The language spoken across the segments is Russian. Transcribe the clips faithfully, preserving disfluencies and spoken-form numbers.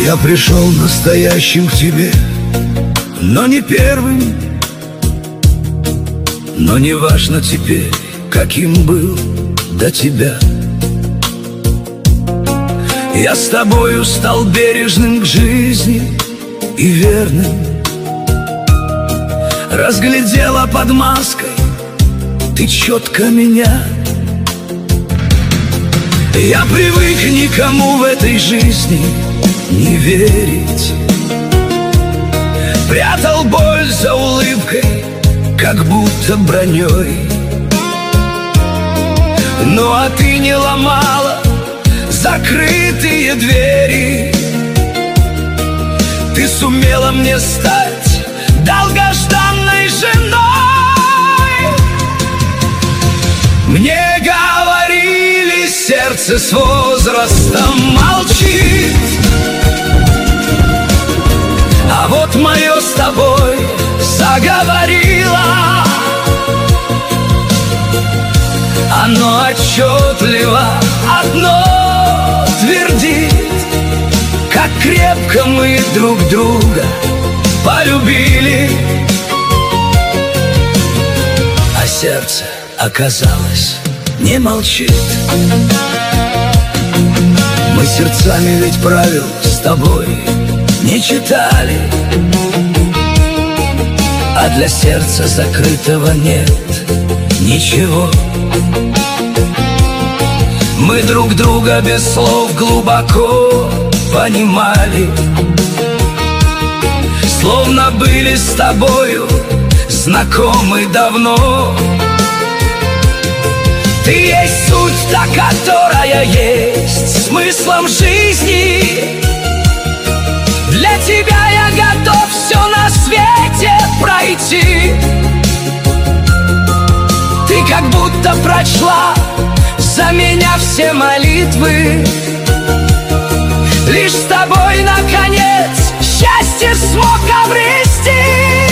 Я пришел настоящим к тебе, но не первым. Но не важно теперь, каким был до тебя. Я с тобою стал бережным к жизни и верным. Разглядела под маской ты четко меня. Я привык никому в этой жизни не верить. Прятал боль за улыбкой, как будто броней. Ну а ты не ломала закрытые двери. Ты сумела мне стать долгожданной женой. Мне говорили, сердце с возрастом молчит, а вот мое с тобой заговорило. Оно отчетливо одно твердит: как крепко мы друг друга полюбили. А сердце, оказалось, не молчит. Мы сердцами ведь правил с тобой не читали, а для сердца закрытого нет ничего. Мы друг друга без слов глубоко понимали, словно были с тобою знакомы давно. Ты есть суть, та, которая есть смыслом жизни. Для тебя я готов все на свете пройти. Ты как будто прочла за меня все молитвы. Лишь с тобой, наконец, счастье смог обрести.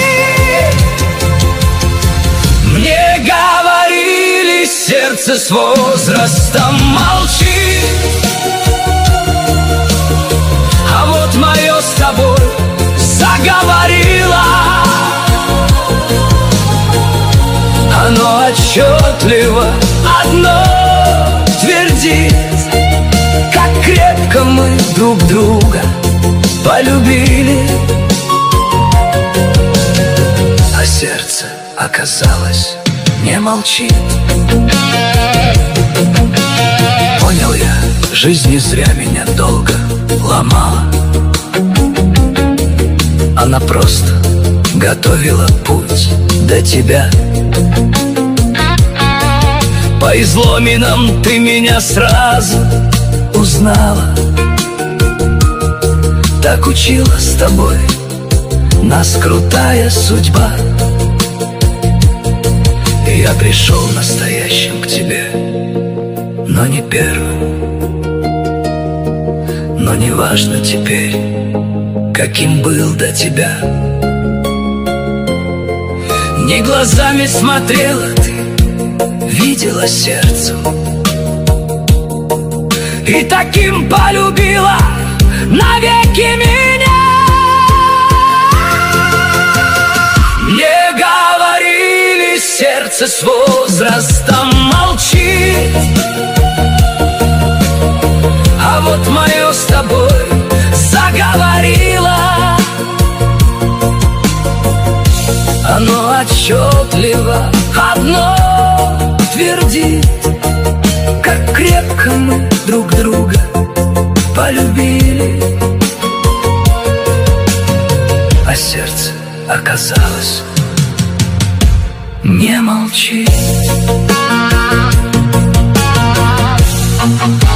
Мне говорили, сердце с возрастом молчит, а вот мое с тобой заговорило. Оно отчетливо одно твердит: как крепко мы друг друга полюбили. А сердце, оказалось, не молчит. Понял я, жизнь не зря меня долго ломала. Она просто готовила путь до тебя. По изломинам ты меня сразу узнала. Так учила с тобой нас крутая судьба. И я пришел настоящим к тебе, но не первым. Но не важно теперь, каким был до тебя. Не глазами смотрела ты, видела сердцем, и таким полюбила навеки меня. Мне говорили, сердце с возрастом молчит, а вот мое с тобой заговорило. Оно отчетливо одно твердит: как крепко мы друг друга полюбили. А сердце, оказалось, не молчит.